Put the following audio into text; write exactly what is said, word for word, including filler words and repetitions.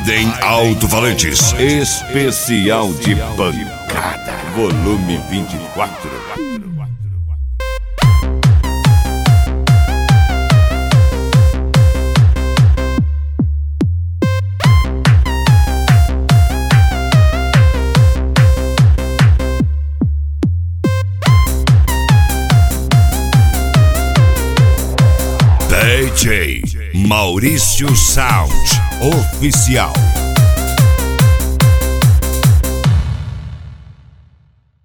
Raiden Alto-Falantes. Especial de pancada. Volume vinte e quatro. D J Maurício Sound Oficial.